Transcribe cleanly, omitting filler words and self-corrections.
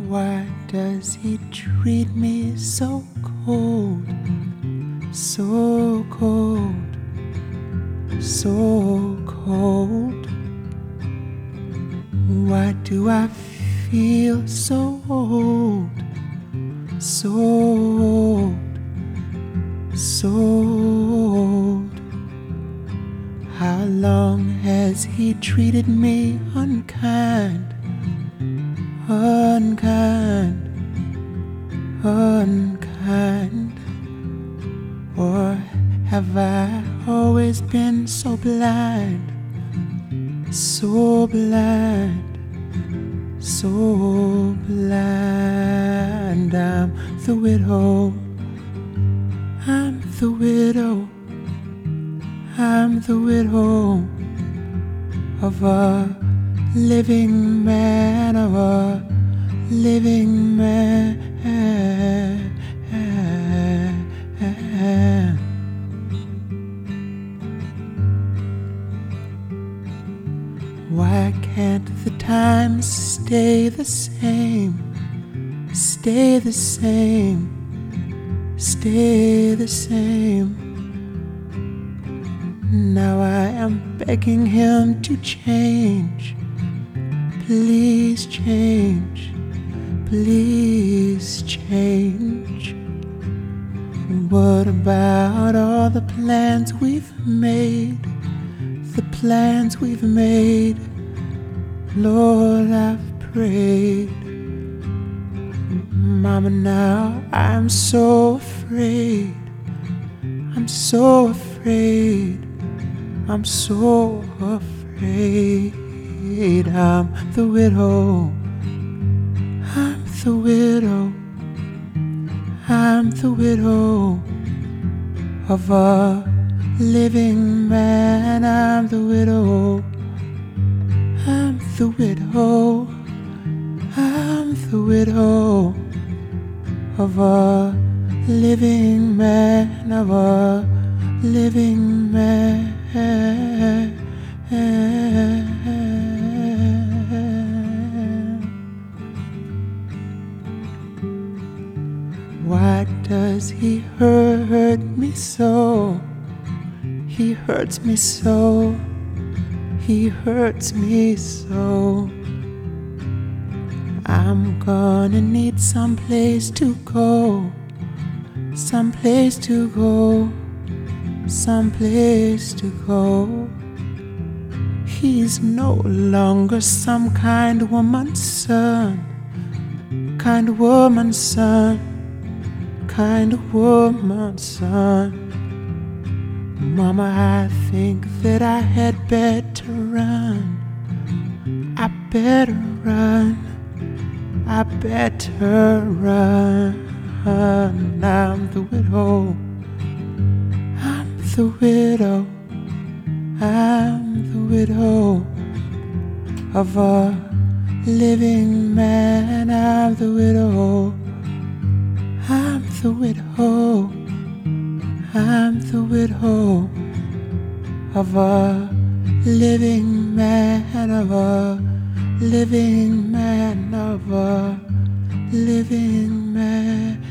Why does he treat me so cold, so cold, so cold? Why do I feel so old, so old, so old? How long has he treated me unkind, unkind, unkind? Or have I always been so blind, so blind, so blind? I'm the widow, I'm the widow, I'm the widow of a living man, of a living man. Why can't the time stay the same, stay the same, stay the same? Now I am begging him to change. Please change, please change. What about all the plans we've made, the plans we've made? Lord, I've prayed. Mama, now I'm so afraid, I'm so afraid, I'm so afraid. I'm the widow, I'm the widow, I'm the widow of a living man. I'm the widow, I'm the widow, I'm the widow of a living man, of a living man. Why does he hurt me so? He hurts me so, he hurts me so. I'm gonna need someplace to go, someplace to go, someplace to go. He's no longer some kind woman's son, kind woman's son, kind woman's son. Mama, I think that I had better run, I better run, I better run. I'm the widow, I'm the widow, I'm the widow of a living man. I'm the widow, I'm the widow, I'm the widow of a living man, of a living man, of a living man.